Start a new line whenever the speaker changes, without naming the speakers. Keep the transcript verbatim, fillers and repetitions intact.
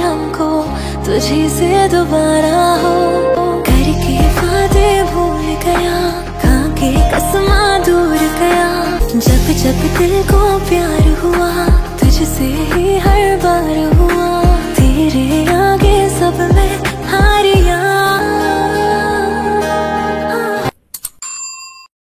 हमको तुझी से दोबारा हो। करके वादे भूल गया, खा के कसमा दूर गया। जब जब दिल को प्यार